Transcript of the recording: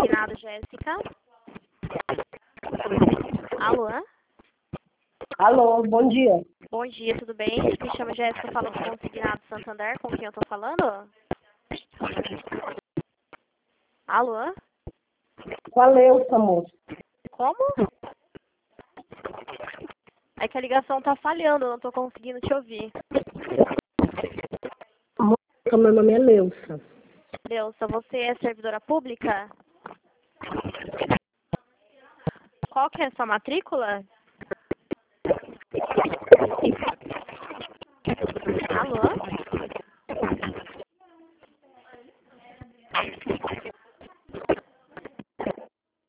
consignado, Jéssica. Alô? Alô, bom dia. Bom dia, tudo bem? Me chamo Jéssica, falo do Consignado Santander, com quem eu tô falando? Alô? Qual é o moço? Como? É que a ligação tá falhando, eu não tô conseguindo te ouvir. Moça, meu nome é Leusa. Leusa, você é servidora pública? Qual que é a sua matrícula?